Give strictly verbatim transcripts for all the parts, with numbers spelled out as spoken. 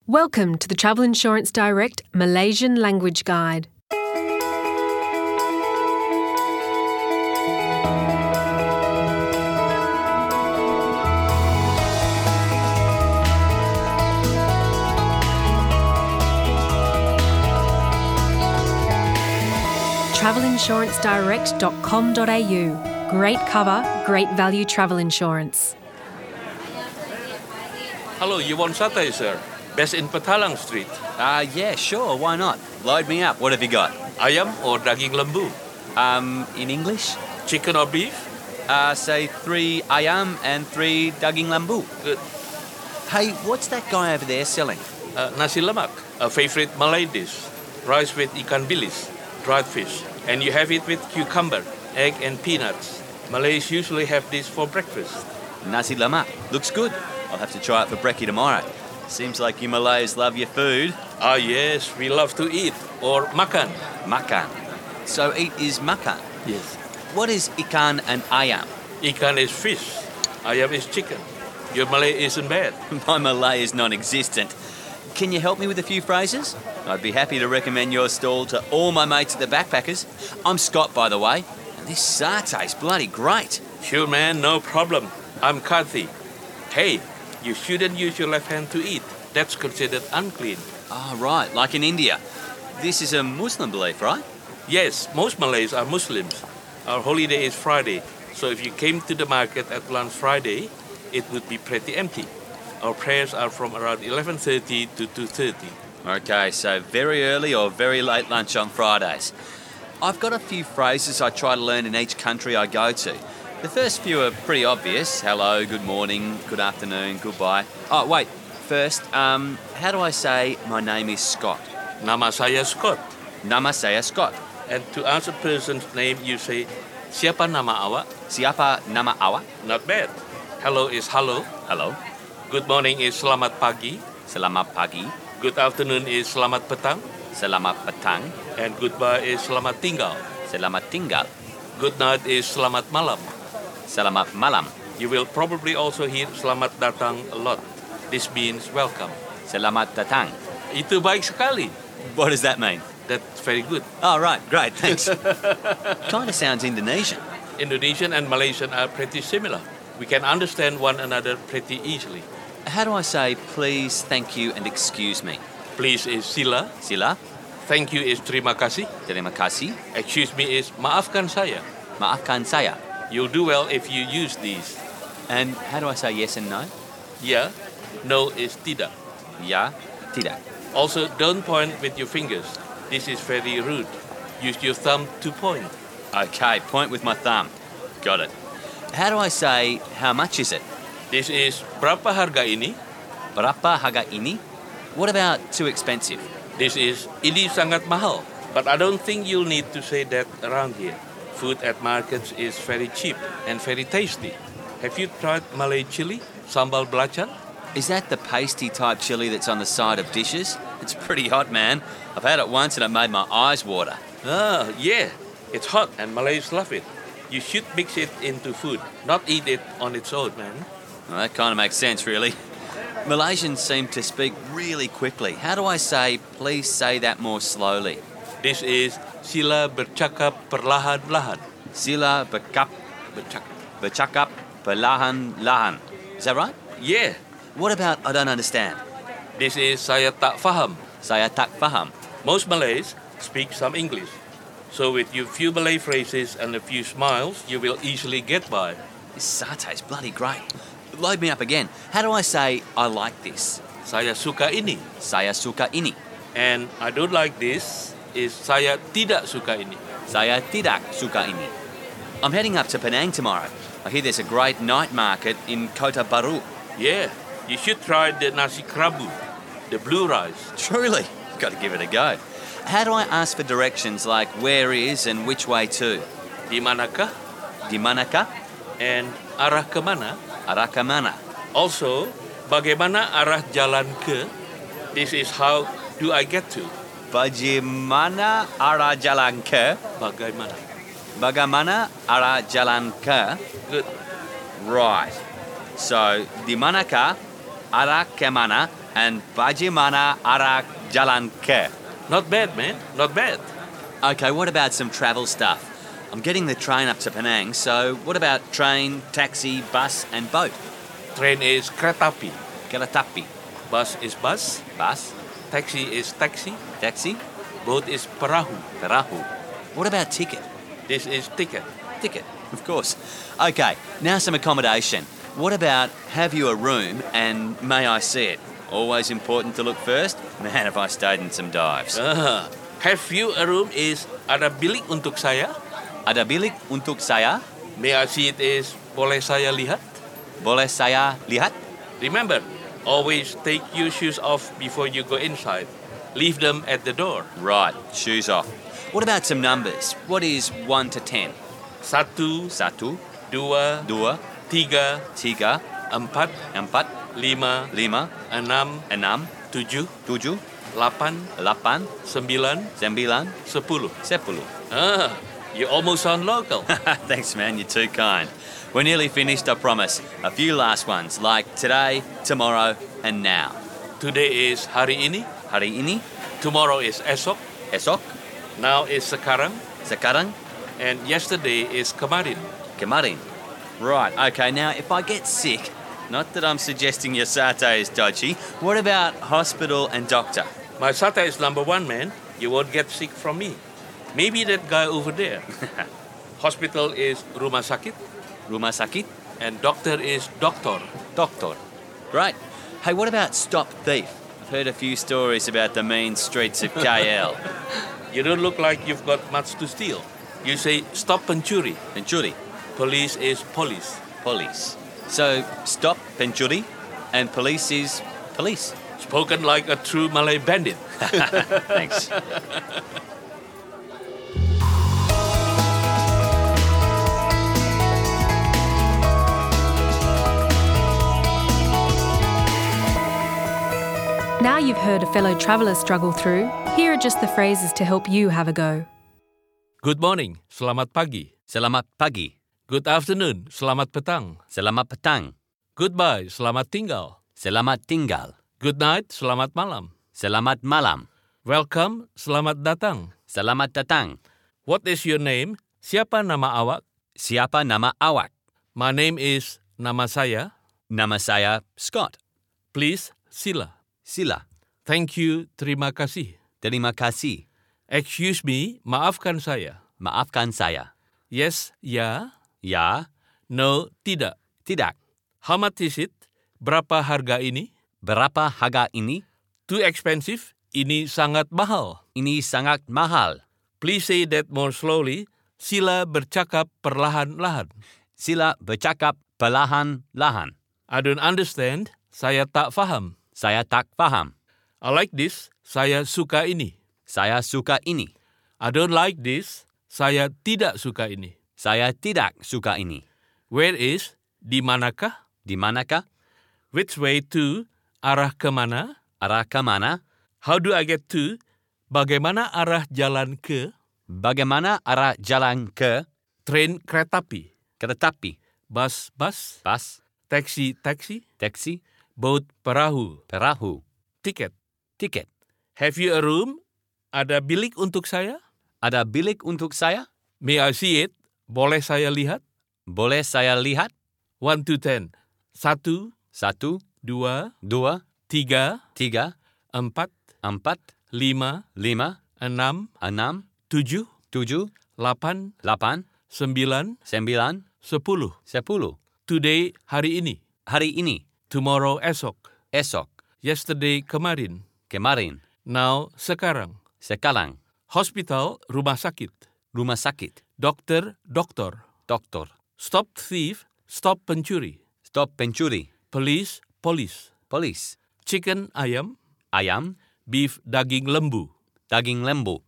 Welcome to the Travel Insurance Direct Malaysian Language Guide. travel insurance direct dot com dot a u. Great cover, great value travel insurance. Hello, you want satay, sir? Best in Petalang Street. Uh, yeah, sure, why not? Load me up. What have you got? Ayam or daging lembu? Um, in English? Chicken or beef? Uh, say three ayam and three daging lambu. Good. Hey, what's that guy over there selling? Uh, nasi lemak, a favorite Malay dish. Rice with ikan bilis, dried fish. And you have it with cucumber, egg and peanuts. Malays usually have this for breakfast. Nasi lemak. Looks good. I'll have to try it for brekkie tomorrow. Seems like you Malays love your food. Ah yes, we love to eat. Or makan. Makan. So eat is makan. Yes. What is ikan and ayam? Ikan is fish. Ayam is chicken. Your Malay isn't bad. My Malay is non-existent. Can you help me with a few phrases? I'd be happy to recommend your stall to all my mates at the Backpackers. I'm Scott, by the way, and this satay's bloody great. Sure, man, no problem. I'm Karthi. Hey, you shouldn't use your left hand to eat. That's considered unclean. Ah, right, like in India. This is a Muslim belief, right? Yes, most Malays are Muslims. Our holiday is Friday, so if you came to the market at lunch Friday, it would be pretty empty. Our prayers are from around eleven thirty to two thirty. Okay, so very early or very late lunch on Fridays. I've got a few phrases I try to learn in each country I go to. The first few are pretty obvious. Hello, good morning, good afternoon, goodbye. Oh, wait. First, um, how do I say my name is Scott? Nama saya Scott. Nama saya Scott. And to ask a person's name, you say, Siapa nama awak? Siapa nama awak? Not bad. Hello is hello. Hello. Good morning is selamat pagi. Selamat pagi. Good afternoon is selamat petang. Selamat petang. And goodbye is selamat tinggal. Selamat tinggal. Good night is selamat malam. Selamat malam. You will probably also hear selamat datang a lot. This means welcome. Selamat datang. Itu baik sekali. What does that mean? That's very good. Oh, right. Great. Thanks. Kind of sounds Indonesian. Indonesian and Malaysian are pretty similar. We can understand one another pretty easily. How do I say please, thank you, and excuse me? Please is sila. Sila. Thank you is terima kasih. Terima kasih. Excuse me is maafkan saya. Maafkan saya. You'll do well if you use these. And how do I say yes and no? Ya. No is tidak. Ya. Tidak. Also, don't point with your fingers. This is very rude. Use your thumb to point. Okay, point with my thumb. Got it. How do I say how much is it? This is berapa harga ini? Berapa harga ini? What about too expensive? This is ini sangat mahal. But I don't think you'll need to say that around here. Food at markets is very cheap and very tasty. Have you tried Malay chili? Sambal belacan? Is that the pasty type chili that's on the side of dishes? It's pretty hot, man. I've had it once and it made my eyes water. Ah, yeah. It's hot and Malays love it. You should mix it into food, not eat it on its own, man. Well, that kind of makes sense, really. Malaysians seem to speak really quickly. How do I say, please say that more slowly? This is sila bercakap perlahan-lahan. Sila berkap, Bercakap. bercakap perlahan-lahan. Is that right? Yeah. What about I don't understand? This is saya tak faham. Saya tak faham. Most Malays speak some English. So with your few Malay phrases and a few smiles, you will easily get by. This satay's bloody great. Load me up again. How do I say I like this? Saya suka ini. Saya suka ini. And I don't like this is saya tidak suka ini. Saya tidak suka ini. I'm heading up to Penang tomorrow. I hear there's a great night market in Kota Baru. Yeah, you should try the nasi kerabu, the blue rice. Truly, got to give it a go. How do I ask for directions like where is and which way to? Di manakah? Di manakah? And arah ke mana? Arah ke mana? Also, bagaimana arah jalan ke? This is how do I get to? Bagaimana arah jalan ke? Bagaimana? Bagaimana arah jalan ke? Good. Right. So, di manakah arah ke mana And bagaimana arah jalan ke? Not bad, man. Not bad. Okay, what about some travel stuff? I'm getting the train up to Penang, so what about train, taxi, bus and boat? Train is kereta api. Kereta api, Bus is bus. bus, Taxi is taxi. taxi, Boat is perahu. perahu. What about ticket? This is ticket. Ticket, of course. Okay, now some accommodation. What about have you a room and may I see it? Always important to look first. Man, have I stayed in some dives. Ah, have you a room is ada bilik untuk saya? Ada bilik untuk saya? May I see it is boleh saya lihat? Boleh saya lihat? Remember, always take your shoes off before you go inside. Leave them at the door. Right, shoes off. What about some numbers? What is one to ten? Satu, Satu, dua, dua, tiga, tiga, empat, empat, lima, lima, enam, enam, tujuh, tujuh, lapan, lapan, sembilan, sembilan, sepuluh. sepuluh. Ah, you almost sound local. Thanks, man. You're too kind. We're nearly finished, I promise. A few last ones, like today, tomorrow, and now. Today is hari ini. Hari ini, Tomorrow is esok. esok, Now is sekarang. sekarang, And yesterday is kemarin. kemarin. Right, okay, now if I get sick, not that I'm suggesting your satay is dodgy, what about hospital and doctor? My sata is number one, man. You won't get sick from me. Maybe that guy over there. Hospital is rumah sakit. Rumah sakit, And doctor is doktor. doctor. Right. Hey, what about stop thief? I've heard a few stories about the mean streets of K L. You don't look like you've got much to steal. You say stop pencuri. Pencuri, Police is police. police. So, stop pencuri and police is police. Spoken like a true Malay bandit. Thanks. Now you've heard a fellow traveller struggle through, here are just the phrases to help you have a go. Good morning. Selamat pagi. Selamat pagi. Good afternoon. Selamat petang. Selamat petang. Goodbye. Selamat tinggal. Selamat tinggal. Good night. Selamat malam. Selamat malam. Welcome. Selamat datang. Selamat datang. What is your name? Siapa nama awak? Siapa nama awak? My name is nama saya. Nama saya Scott. Please, sila. Sila. Thank you, terima kasih. Terima kasih. Excuse me, maafkan saya. Maafkan saya. Yes, ya. Ya, No, tidak. tidak. How much is it? Berapa harga ini? Berapa harga ini? Too expensive. Ini sangat mahal. Ini sangat mahal. Please say that more slowly. Sila bercakap perlahan-lahan. Sila bercakap perlahan-lahan. I don't understand. Saya tak faham. Saya tak faham. I like this. Saya suka ini. Saya suka ini. I don't like this. Saya tidak suka ini. Saya tidak suka ini. Where is? Di manakah? Di manakah? Which way to? Arah kemana? Arah ke mana? How do I get to? Bagaimana arah jalan ke? Bagaimana arah jalan ke? Train kereta api. Kereta api. Bus bus. Bus. Taxi taxi. Taksi. Boat perahu. Perahu. Tiket. Tiket. Have you a room? Ada bilik untuk saya? Ada bilik untuk saya? May I see it? Boleh saya lihat? Boleh saya lihat? One to ten. Satu, Satu, dua, dua, tiga, tiga, empat, empat, lima, lima, enam, enam, tujuh, tujuh, lapan, lapan, sembilan, sembilan, sepuluh. sepuluh. Today, hari ini. Hari ini, Tomorrow, esok. esok, Yesterday, kemarin. kemarin, Now, sekarang. sekarang, Hospital, rumah sakit. rumah sakit, Dokter, doktor. doktor, Stop thief, stop pencuri. stop pencuri, Police, police. polis, Chicken, ayam. ayam, Beef, daging lembu. daging lembu.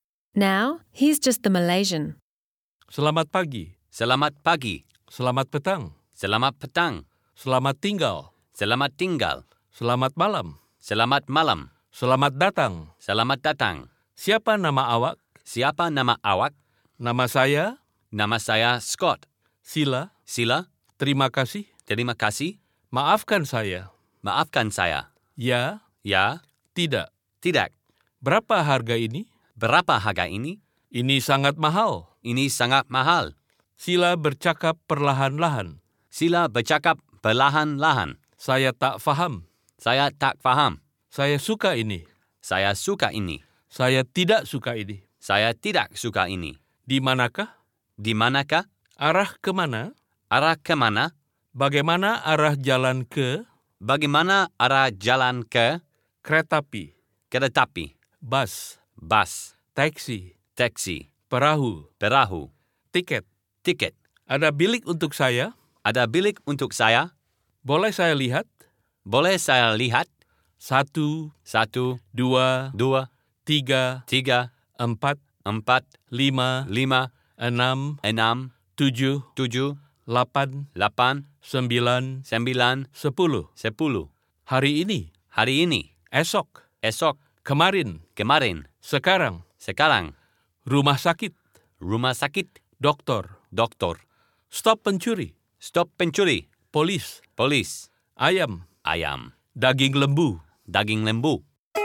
Now, here's just the Malaysian. Selamat pagi. Selamat pagi, Selamat petang. selamat petang, Selamat tinggal. selamat tinggal, Selamat malam. selamat malam, Selamat datang. selamat datang. Siapa nama awak? Siapa nama awak? Nama saya, Nama saya Scott. Sila. Sila, Terima kasih. terima kasih. Maafkan saya. Maafkan saya. Ya, Ya, tidak. tidak. Berapa harga ini? Berapa harga ini? Ini sangat mahal. Ini sangat mahal. Sila bercakap perlahan-lahan. Sila bercakap perlahan-lahan. Saya tak faham. Saya tak faham. Saya suka ini. Saya suka ini. Saya tidak suka ini. Saya tidak suka ini. Di manakah? Di manakah? Arah kemana? Arah kemana? Bagaimana arah jalan ke? Bagaimana arah jalan ke? Kereta api, Kereta api. bus, Bus. taksi, Taksi. perahu, Perahu. tiket. Tiket. Ada bilik untuk saya? Ada bilik untuk saya? Boleh saya lihat? Boleh saya lihat? Satu, Satu, dua, dua, tiga, tiga, empat, empat, lima, lima, enam, enam, tujuh, tujuh, delapan, lapan, sembilan, sembilan, sepuluh. sepuluh. Hari ini, Hari ini, esok, esok, kemarin, kemarin, sekarang, sekarang, rumah sakit, rumah sakit, dokter, doktor, stop pencuri, stop pencuri, polis, polis, ayam, ayam, daging lembu. daging lembu.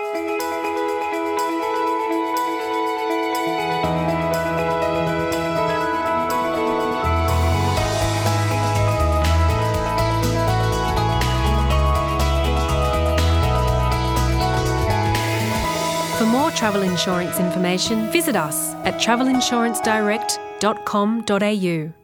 For more travel insurance information, visit us at travel insurance direct dot com dot a u.